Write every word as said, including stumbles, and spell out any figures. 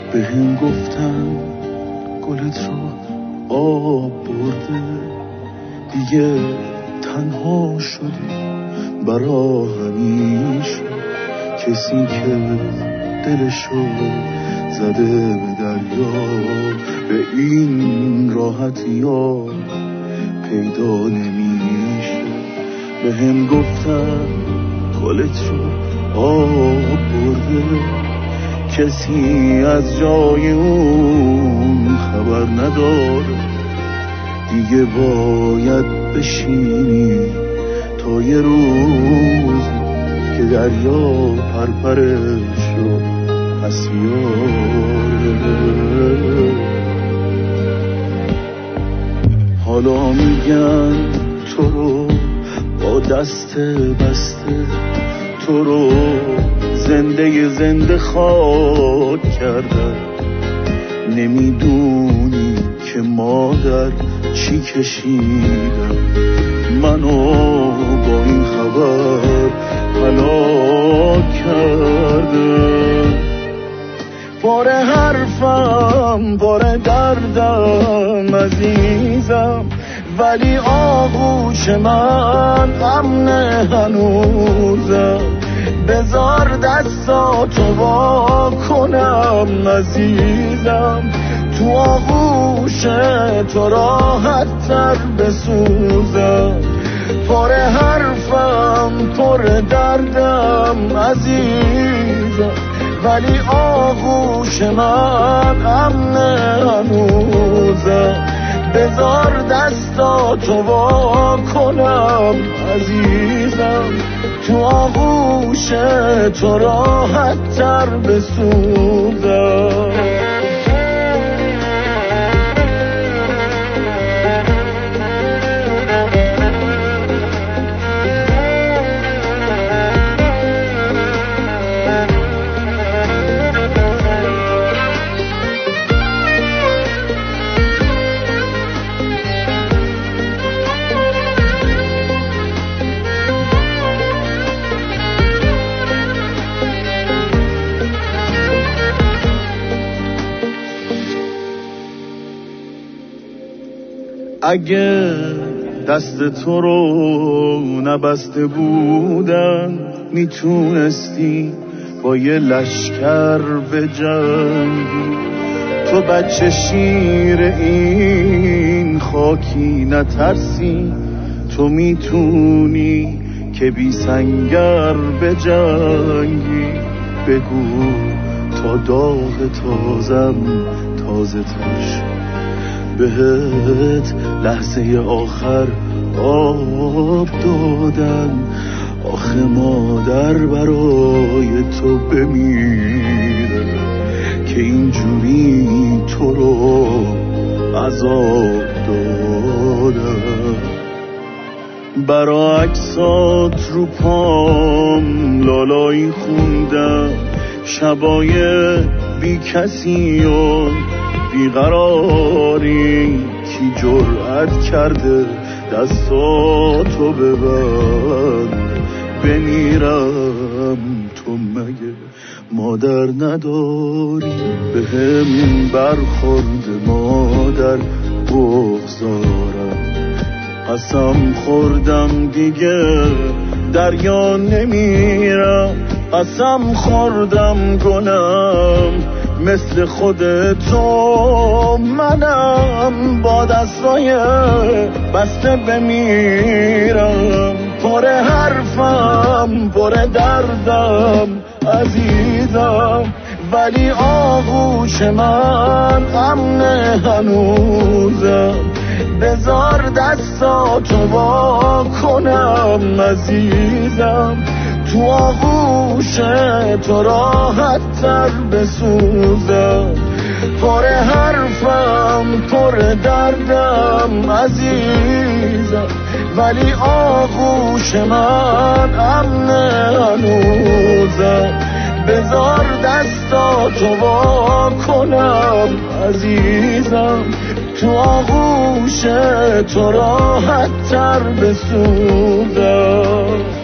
به هم گفتم گلت رو آب برده، دیگه تنها شدی برا همیشه. کسی که دلشو زده به دریا به این راحتی ها پیدا نمیشه. به هم گفتم گلت رو آب برده، کسی از جای اون خبر نداره. دیگه باید بشینی تا یه روزی که دریا پرپرش رو پس بیاره. حالا میگن تو رو با دست بسته، تو رو زنده زنده خاک کردن. نمیدونی که مادر چی کشیدم، منو با این خبر هلاک کرده. پر حرفم پر دردم عزیزم، ولی آغوش من امن هنوزم. بذار دستاتو وا کنم عزیزم، تو آغوش تو راحت تر بسوزم. پر حرفم پر دردم عزیزم، ولی آغوش من امن هنوزم. بذار دستاتو وا کنم عزیزم، تو آغوش تو راحت تر بسوزم. اگه دست تو رو نبسته بودن، میتونستی با یه لشکر بجنگی. تو بچه شیر این خاکی نترسی، تو میتونی که بی سنگر بجنگی. بگو تا داغ تازم تازه تر، بهت لحظه آخر آب دادن. آخه مادر برای تو بمیره که اینجوری تو رو عذاب دادن. برا عکسات رو پام لالایی خوندم، شبای بی کسی و بیقراری. کی جرأت کرده دستاتو ببند، بمیرم تو مگه مادر نداری؟ به هم برخورد مادر بغضارم، قسم خوردم دیگه دریا نمیرم. قسم خوردم گنم مثل خودتو منم، با دستای بسته بمیرم. پر حرفم پر دردم عزیزم، ولی آغوش من امن هنوزم. بذار دستاتو وا کنم عزیزم، تو آغوش تو راحت تر بسوزم. پر حرفم پر دردم عزیزم، ولی آغوش من امن هنوزم. بذار دستاتو وا کنم عزیزم، تو آغوش تو راحت تر بسوزم.